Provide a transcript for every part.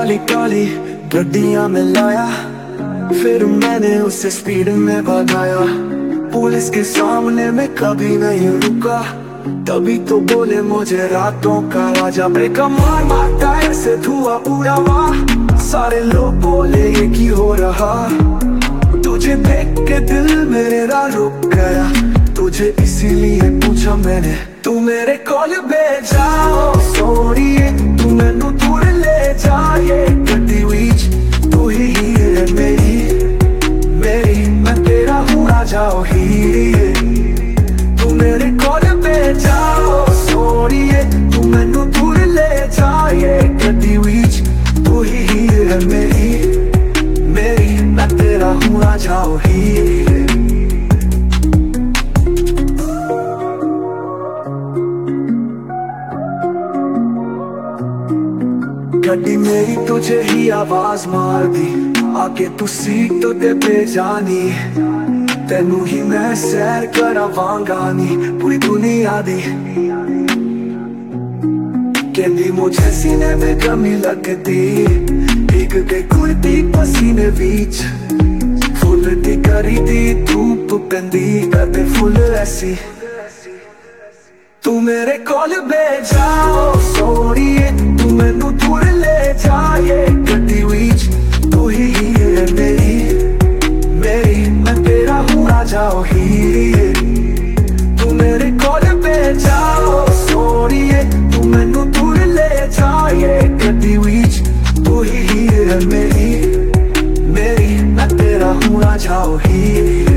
काली काली गड्डियां में लाया, फिर मैंने उसे स्पीड में भगाया। पुलिस के सामने मैं कभी नहीं रुका, तभी तो बोले मुझे रातों का राजा। ब्रेक मार मार टायर से धुआं उड़ा हुआ, सारे लोग बोले ये की हो रहा। तुझे देख के दिल मेरा रुक गया, तुझे इसीलिए पूछा मैंने, तू मेरे कॉल पे जाओ सोनिए, तू मैनू दूर ले जाए। गड्डी विच तू ही है मेरी मैं तेरा हूँ राजा ओ हीरे। तू मेरे कॉल पे जाओ सोनिए, तू मैनू दूर ले जाए। गड्डी विच तू ही है मेरी मैं तेरा हूँ राजा ओ हीरे। गड्डी मेरी तुझे ही आवाज मार दी, आके तू सीट तो दे पे जानी। तेनू ही मैं सैर करावांगा नी पूरी दुनिया दी। कहंदी मुझे सीने में कमी लगदी, भीग गई कुर्ती पसीने बीच। फुल दी करी दी धूप पैंदी करते फुल ऐसी। तू मेरे कॉल पे जाओ सोनिए, तू मैनू दूर ले जाए। गड्डी विच तू ही है मेरी मैं तेरा हूँ राजा ओ हीरे। तू मेरे कॉल पे जाओ सोनिए, तू मैनू दूर ले जाए। गड्डी विच तू ही है मेरी मैं तेरा हूँ राजा ओ हीरे।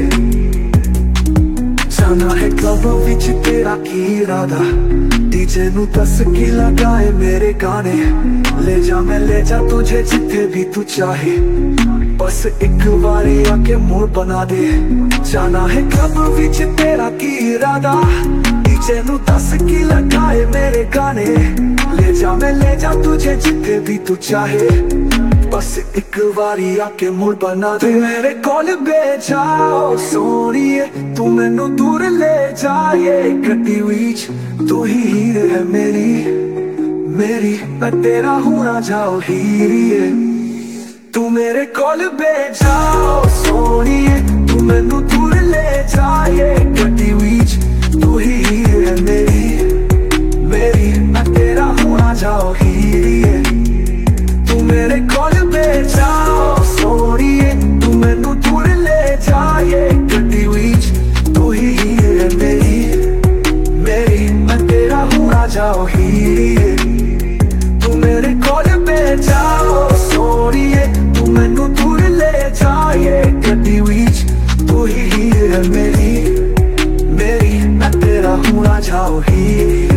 जाना है क्लब विच तेरा की इरादा, डीजे नू दस की लगाए मेरे गाने। ले जा मैं ले जा तुझे जिथे भी तू चाहे, बस एक बारी आके मूड बना दे। जाना है क्लब विच तेरा की इरादा, डीजे नू दस की लगाए मेरे गाने। ले जा मैं ले जा तुझे जिथे भी तू चाहे, बस एक बारी आके मूड बना दे। मेरे कॉल पे जाओ सोनिए, तू मैनू दूर ले जाए। गड्डी विच तू ही है मेरी मैं तेरा हूँ राजा ओ हीरे। तू मेरे कॉल पे जाओ सोनिए, तू मैनू दूर ले जाए। गड्डी विच तू ही है मेरी मैं तेरा हूँ राजा ओ हीरे। तू मेरे कॉल पे जाओ सोनिए, तू मैनू दूर ले जाए। गड्डी विच तू ही है मेरी मैं तेरा हूँ राजा ओ हीरे। तू मेरे कॉल पे जाओ सोनिए, तू मैनू दूर ले जाए। गड्डी विच तू ही है मेरी मैं तेरा हूँ राजा ओ हीरे।